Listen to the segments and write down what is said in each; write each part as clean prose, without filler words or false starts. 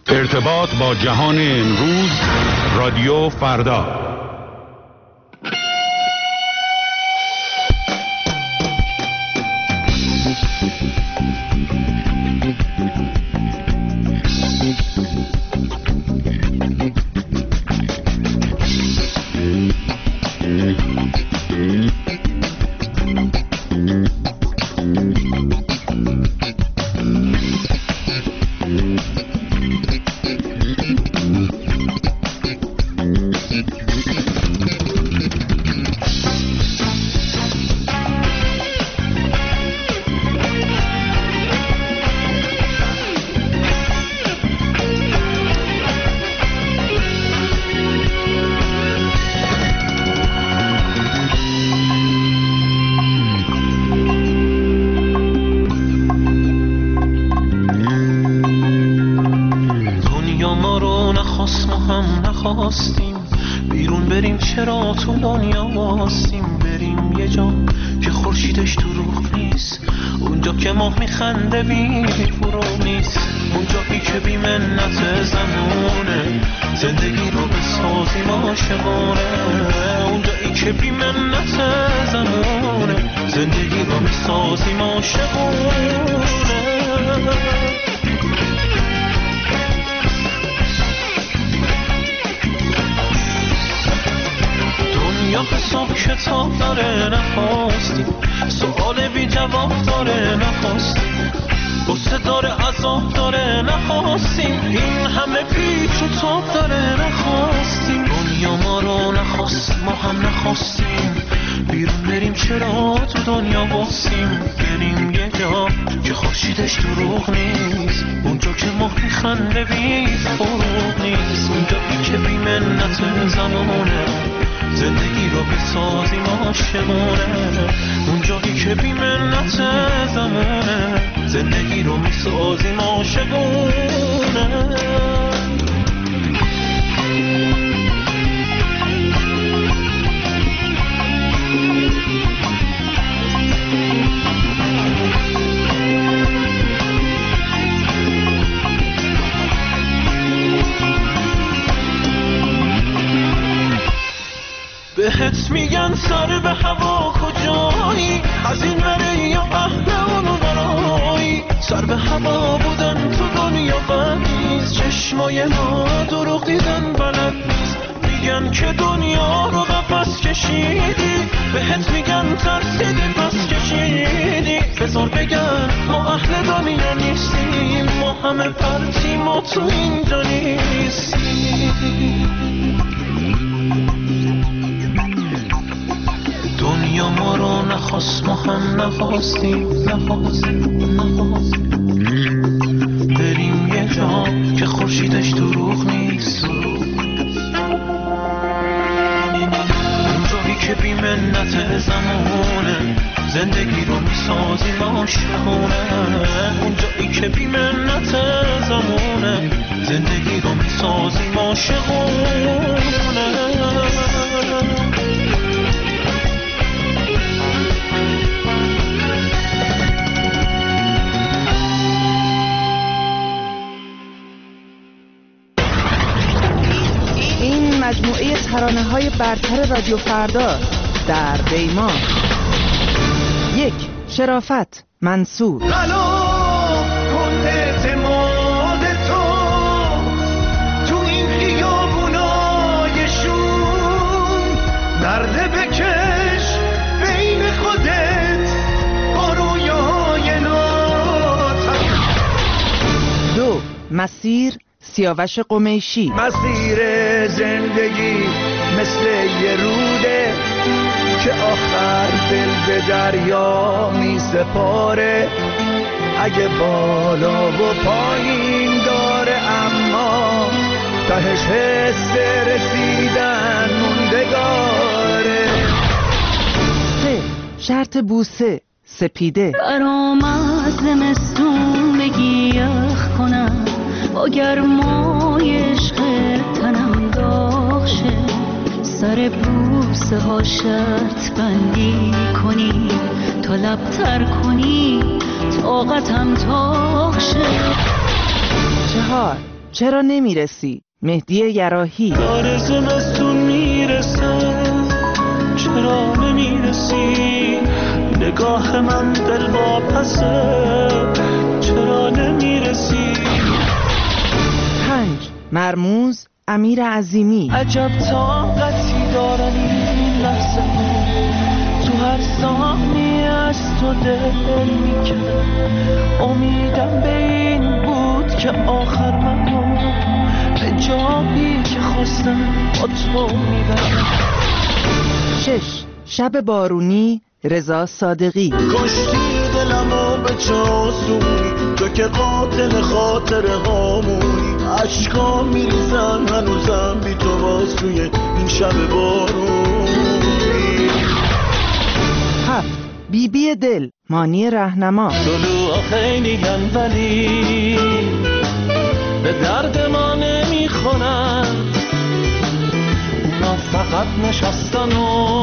ارتباط با جهان امروز، رادیو فردا. بیرون بریم چرا تو دنیا واسیم، بریم یه جا که خورشیدش دروغ نیست، اونجا که ماه میخنده بی فرو نیست، اونجایی که بی منت زمونه زندگی رو بسازیم عاشقانه، اونجایی که بی منت زمونه زندگی رو بسازیم عاشقانه. یا حساب کتاب داره نخواستیم، سؤال بی جواب داره نخواستیم، غصه داره عذاب داره نخواستیم، این همه پیچ و تاب داره نخواستیم، دنیا ما رو نخواست ما هم نخواستیم، بیرون بریم چرا تو دنیا واسیم، بریم یه جا که خورشیدش دروغ نیست، اونجا که ماه میخنده بی فروغ نیست، اونجایی که بی منت زمانه زندگی رو بسازیم عاشقانه، اونجایی که بی منت زمانه زندگی رو میسازیم عاشقانه. بهت میگن سر به هوا کجایی، از این وره یا اهل اون ورایی، سر به هوا بودن تو دنیا بد نیست، چشمای ما دروغ دیدن بلد نیست، میگن که دنیا رو قفس کشیدی، بهت میگن ترسیدی پس کشیدی، بذار بگن ما اهل دنیا نیستیم، ما همه پرتیم و تو اینجا نیستیم. دنیا ما رو نخواست ما هم نخواستیم، بریم یه جا که خورشیدش دروغ نیست، اونجایی که بی منت زمانه زندگی رو میسازیم عاشقانه، اونجایی که بی منت زمانه زندگی رو میسازیم عاشقانه. مجموعه ترانه‌های برتر رادیو فردا در دیما. 1. شرافت منصور. کن اعتماد تو این خیابونای شوم، درد بکش بین خودت با رویای ناتم. 2. مسیر سیاوش قمیشی. مسیر زندگی مثل یه روده که آخر دل به دریا می سپاره، اگه بالا و پایین داره اما تهش حس رسیدن موندگاره. 3. شرط بوسه سپیده. برام از زمستون بگی یخ کنم، با گرمای عشق تنم داغ شه، سر بوسه ها شرط بندی کنی، تا لبتر کنی طاقتم تاق شه. 4. چرا نمیرسی؟ مهدی یراحی. داره زمستون میرسه چرا نمیرسی؟ نگاه من دل واپسه چرا نمیرسی؟ 5 مرموز امیر عظیمی. عجب طاقتی دارم این لحظه تو هر ثانیه از تو دل میکنم. امیدم به این بود که آخر منو به جایی که خواستم با تو میبرم. 6 شب بارونی رضا صادقی. کشتی دلمو به چاسونی تو که قاتل خاطر هامونی. عشقا میریزن هنوزم بی تو باز توی این شب بارونی. 7 بیبی دل مانی رهنما. طلوع خیلی گن ولی به درد ما نمیخورن. اونا فقط نشستن و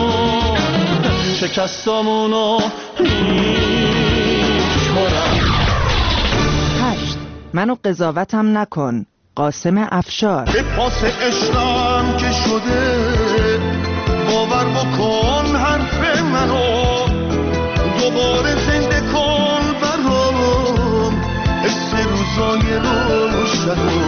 شکستامونو میخورن. 8 منو قضاوتم نکن قاسم افشار. به پاس عشقم که شده باور بکن حرف منو. دوباره زنده کن برام حس روزای روشنو.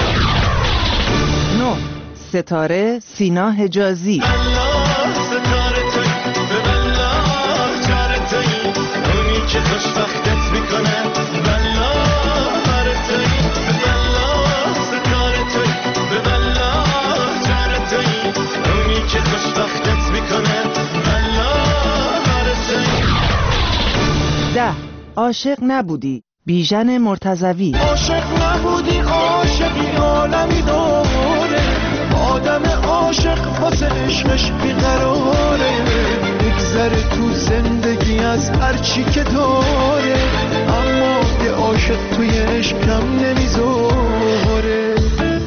9 ستاره سینا حجازی. الله ستاره توی به الله جاره توی اونی که خوشبختت میکنه. بالله هره توی به الله ستاره توی به بالله جاره توی اونی که خوشبختت میکنه. بالله هره توی. 10 عاشق نبودی بیژن مرتضوی. عاشق نبودی عاشقی عالمی داره. آدم عاشق واسه عشقش بیقراره. بگذره تو زندگی از هرچی که داره اما یه عاشق توی عشقم نمیذاره.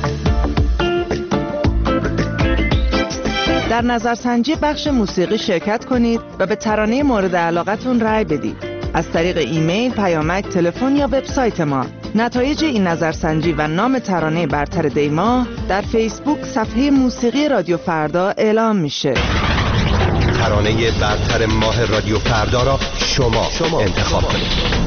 در نظرسنجی بخش موسیقی شرکت کنید و به ترانه مورد علاقتون رأی بدید. از طریق ایمیل، پیامک، تلفن یا وبسایت ما. نتایج این نظرسنجی و نام ترانه برتر دیماه در فیسبوک صفحه موسیقی رادیو فردا اعلام میشه. ترانه برتر ماه رادیو فردا را شما انتخاب کنید.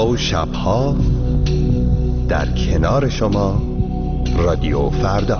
روزها و شبها در کنار شما رادیو فردا.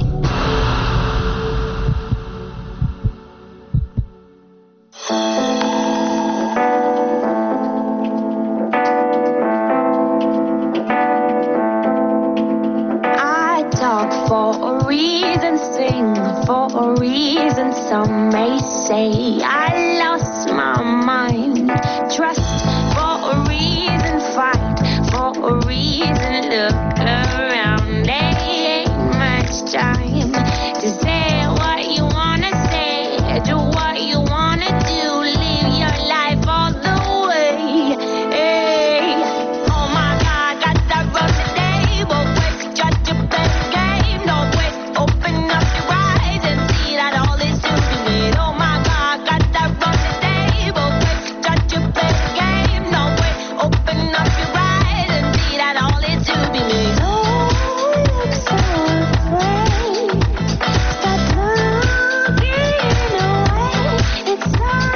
Some may say I lost my mind. Trust for a reason, fight for a reason. Look around, there ain't much time to say what you wanna say, do what you wanna do, live your life all the way. Hey. Oh my God, got that run today, but wait, judge your best game. No wait, open up your eyes and see that all is to be made. Oh my God, got that run today, but wait, judge your best game. No wait, open up your eyes and see that all is to be made. Don't look so afraid. Stop looking away. It's all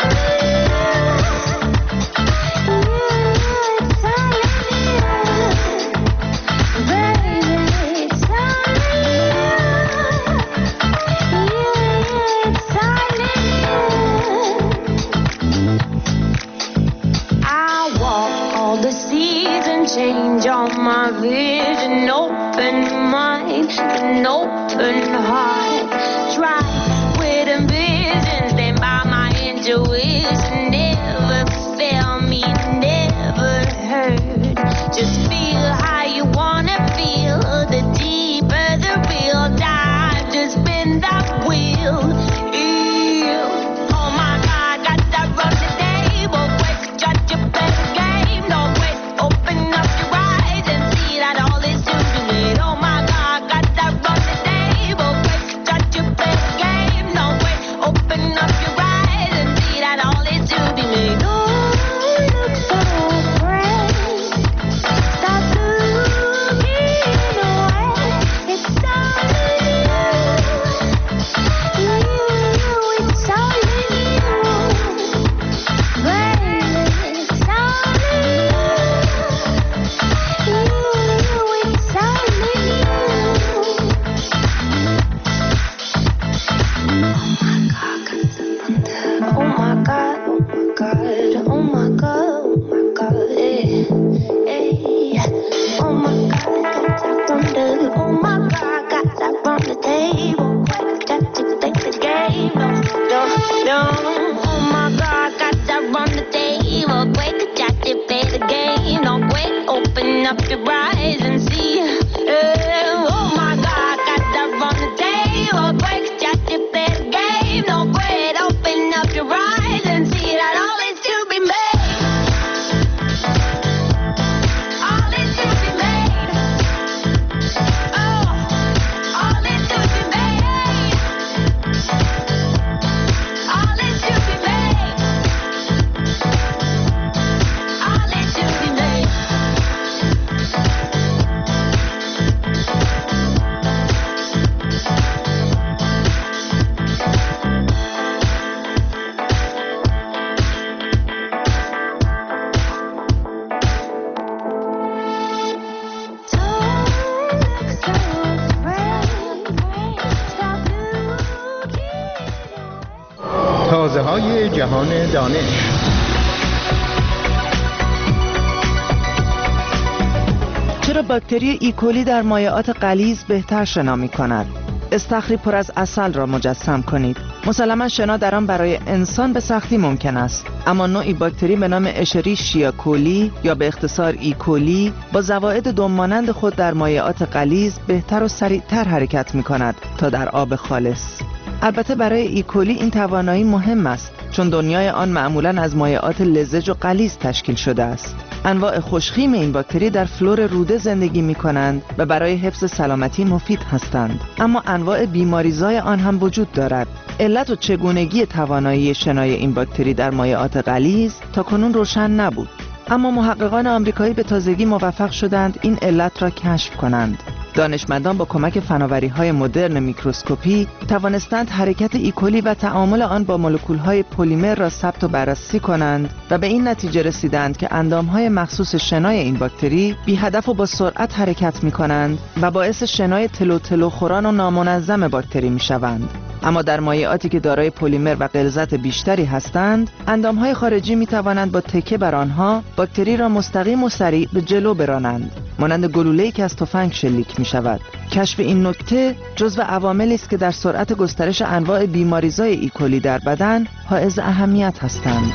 change on my vision, open mind, an open heart. Try with ambition, stand by my intuition. Never fail me, never hurt. Just feel how you wanna feel. The deeper the real dive, just spin that wheel. Oh my God, got that run today, but wait, judge your best game. No wait, open up your eyes and see that all is to be made. Oh my God, got that run today, but wait, judge your best game. No wait, open up your eyes and see that all is to be made. Don't look so afraid. Stop looking away. It's all you, it's all you, baby. It's all you, it's all you. Oh my God, oh my God, oh my God, hey, hey. Oh my God, got that thunder. Oh my God, got that from the table. Wait, got to take the game. No. Oh my God, got that from the table. Wait, got to play the game. No, wait, open up your eyes and see. Oh my God, got that from the table. Wait, got to play the game. No, wait, open up your eyes and see that all is to be made. All is to be made. Oh, all is to be made. All is to be made. All is to be made. تازه های جهان دانش. چرا باکتری ایکولی در مایعات غلیظ بهتر شنا می‌کند؟ استخری پر از عسل را مجسم کنید. مسلماً شنا در آن برای انسان به سختی ممکن است، اما نوعی باکتری به نام اشریشیا کولی یا به اختصار ایکولی با زوائد دم‌مانند خود در مایعات غلیظ بهتر و سریعتر حرکت می‌کند تا در آب خالص. البته برای ایکولی این توانایی مهم است، چون دنیای آن معمولاً از مایعات لزج و غلیظ تشکیل شده است. انواع خوشخیم این باکتری در فلور روده زندگی می کنند و برای حفظ سلامتی مفید هستند، اما انواع بیماریزای آن هم وجود دارد. علت و چگونگی توانایی شنای این باکتری در مایعات غلیظ تاکنون روشن نبود، اما محققان آمریکایی به تازگی موفق شدند این علت را کشف کنند. دانشمندان با کمک فناوری‌های مدرن میکروسکوپی توانستند حرکت ایکولی و تعامل آن با مولکول‌های پلیمر را ثبت و بررسی کنند و به این نتیجه رسیدند که اندام‌های مخصوص شنای این باکتری بی هدف و با سرعت حرکت می‌کنند و باعث شنای تلو خوران و نامنظم باکتری می‌شوند. اما در مایعاتی که دارای پلیمر و غلظت بیشتری هستند، اندام‌های خارجی می‌توانند با تکیه بر آنها باکتری را مستقیم و سریع به جلو برانند، مانند گلوله‌ای که از تفنگ شلیک می‌شود. کشف این نکته جزو عواملی است که در سرعت گسترش انواع بیماریزای ایکولی در بدن حائز اهمیت هستند.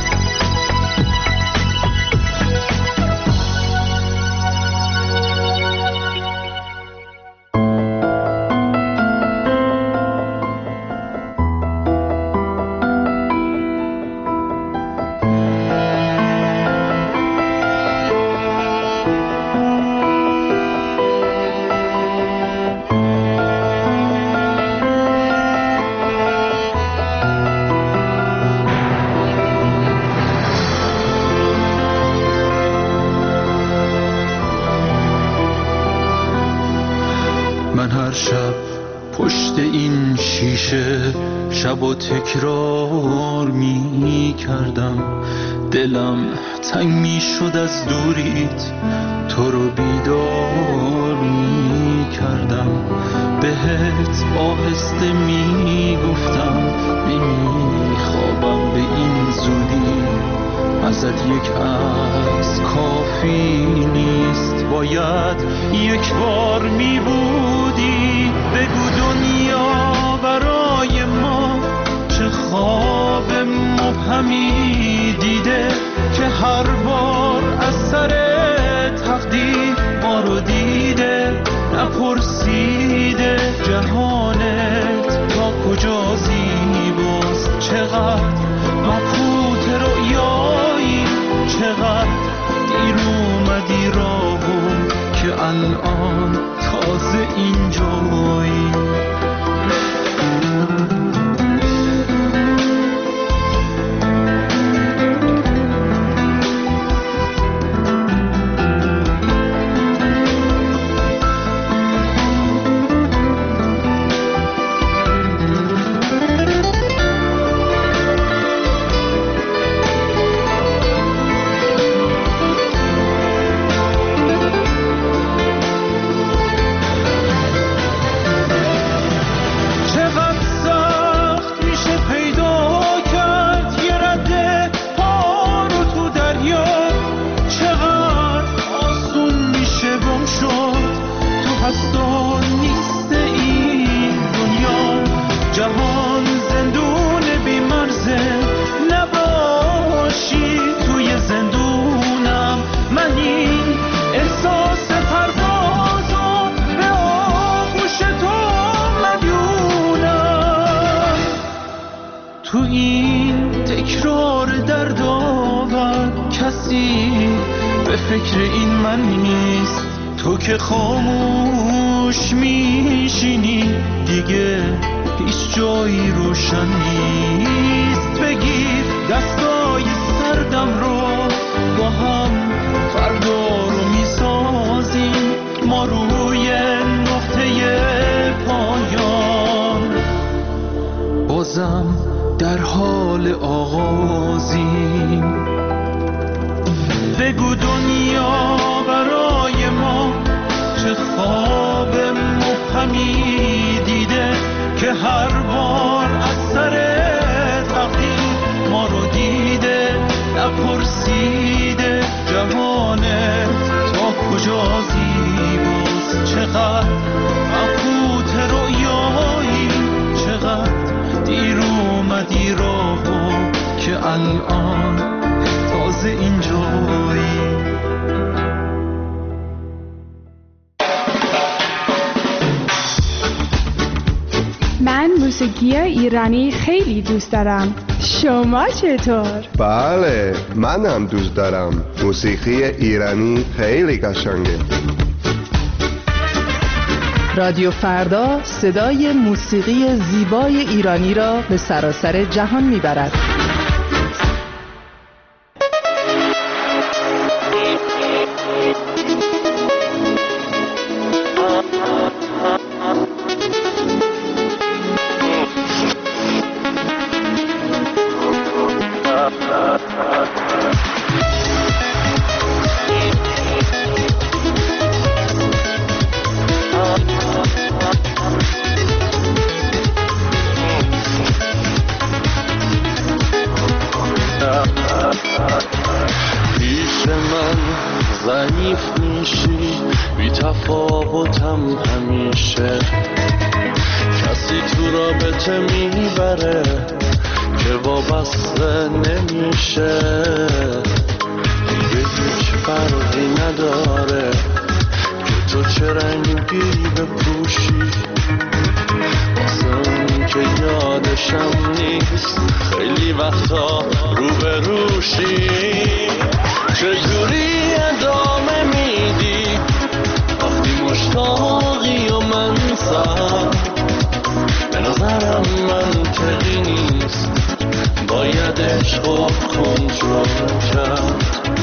من هر شب پشت این شیشه شب و تکرار می کردم، دلم تنگ می شد از دوریت، تو رو بیدار می کردم، بهت آهسته می گفتم نمی خوابم به این زودی، ازت یک از کافی نیست، باید یک بار می بودی. بگو دنیا برای ما چه خواب مبهمی دیده که هر بار از سر تقدیر ما رو دیده، نپرسیده جهانت تا کجا زیباست، چقدر مبهوت رؤیایی، چقدر دیر اومدی راهو که الان تازه اینجایی. تو این تکرار دردآور کسی به فکر این من نیست، تو که خاموش میشینی دیگه هیچ جایی روشن نیست. بگیر دستای سردم رو با هم فردا رو میسازیم، ما روی نقطه پایان بازم در حال آغازیم. بگو دنیا برای ما چه خواب مبهمی دیده که هر بار از سر تقدیر ما رو دیده، نپرسیده جهانت تا کجا زیباست، چقدر مبهوت رؤیایی، چقدر دیر اومدی راهو که الان تازه اینجایی. من موسیقی ایرانی خیلی دوست دارم. شما چطور؟ بله، منم دوست دارم. موسیقی ایرانی خیلی قشنگه. رادیو فردا صدای موسیقی زیبای ایرانی را به سراسر جهان میبرد. رابطه میبره که وابسته نمیشه، دیگه هیچ فرقی نداره که تو چه رنگی بپوشی، واسه اون که یادشم نیست خیلی وقتا روبروشی. چجوری ادامه میدی وقتی مشتاقی و من سر؟ به نظرم منطقی نیست، باید عشق و کنترل کرد.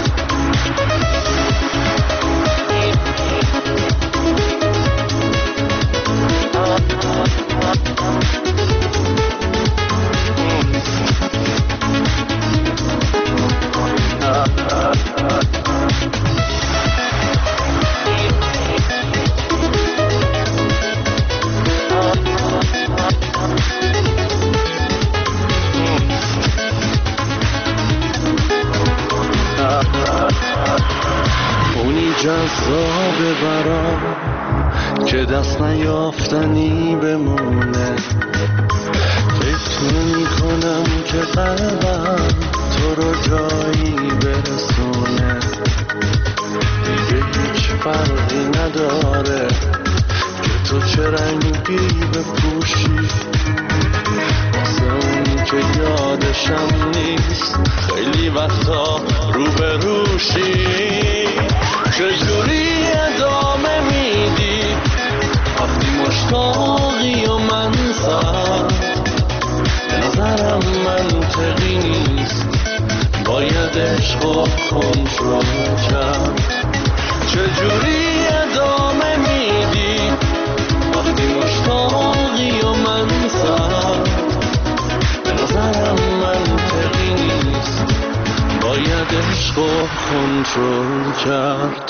اونی جذابه برام که دست نیافتنی بمونه، فکر میکنم که قلبم تو رو جایی برسونه، دیگه هیچ فرقی نداره که تو چه رنگی بپوشی، واسه اون که یادشم نیست خیلی وقتا روبروشی. چجوری ادامه میدی وقتی مشتاقی و من سر؟ به نظرم منطقی نیست، باید عشق و کنترل کرد. چجوری ادامه میدی وقتی مشتاقی و من سر؟ به نظرم منطقی نیست، باید عشق و کنترل کرد.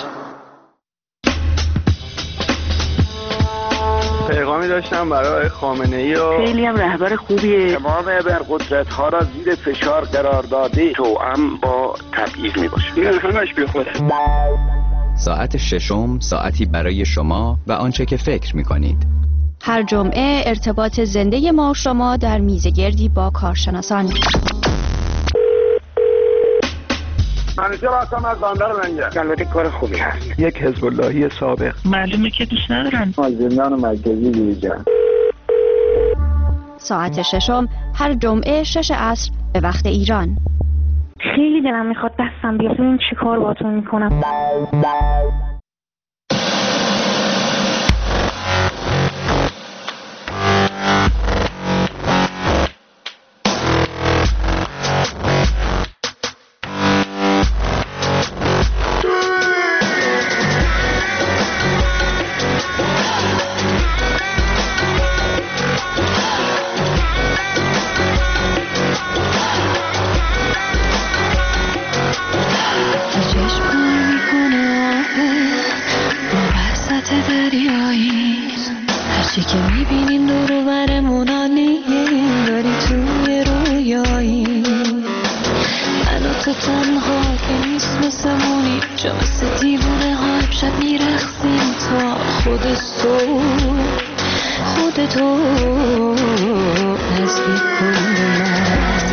پیغامی داشتم برای خامنه‌ای و خیلی هم رهبر خوبیه، تمام ابرقدرت‌ها را زیر فشار قرار داده، توأم با تبعیض میباشه. این همش بی خوده. ساعت ششم ساعتی برای شما و آنچه که فکر می‌کنید. هر جمعه ارتباط زنده ما و شما در میزگردی با کارشناسان. منیشه راستم از باندر رنگه. البته کار خوبی هست. یک حزب اللهی سابق. معلومه که دوست ندارن از زندان مرکزی بیرون. ساعت ششم هر جمعه 6 عصر به وقت ایران. خیلی دلم میخواد دستم بیاد ببین چی کار باهاتون میکنم. که میبینیم دور و برمون عالی داری توی رویایی من و تو تنها که نیست مثمونی جا مثل دیوونه ها امشب میرخصیم تا خودتو نزدیک کن به من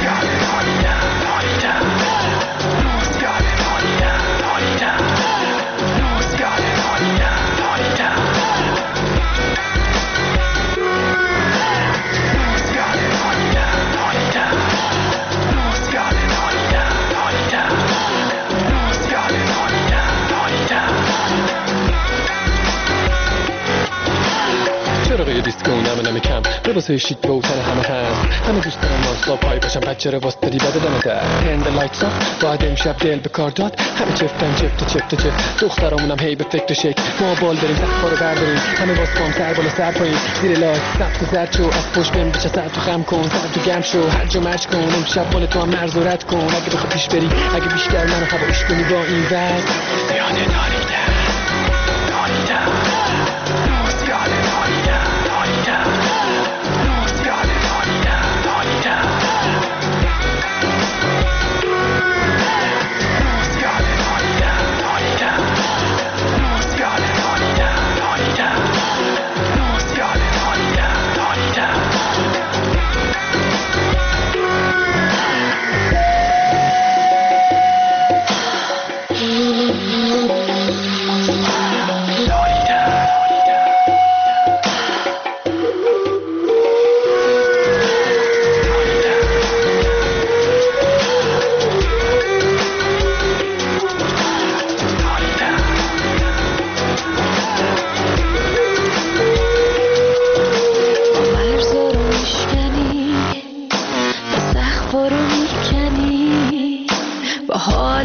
لباسای شیک به اوتن همه هست همه دوست دارم نانستاپ پای باشم بچه رو واسه دادی بده دمه در هند لایتس آف باید امشب دل به کار داد همه چفتن چفت دخترامونم هی به فکر شکل ما بال داریم تخفا رو برداریم همه باز پام سر بالا سر پایین زیر لایت سبت و زرد شو از پشت بهم بچه سر تو خم کن سر تو گم شو هر جا مرج کن امشب مال تو هم مرز و رد کن اگه بخواه پیش بری اگه بیشتر منو هواش کنی با این وز یاده داریدم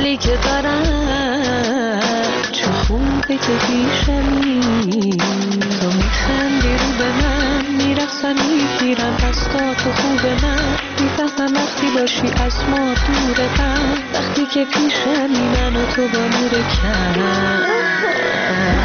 حالی که دارم چه خوبه که پیشمی، تو میخندی رو به من، میرقصم میگیرم دستاتو خوب من، میفهمم وقتی باشی از ما دورتم، وقتی که پیشمی من و تو با نور کم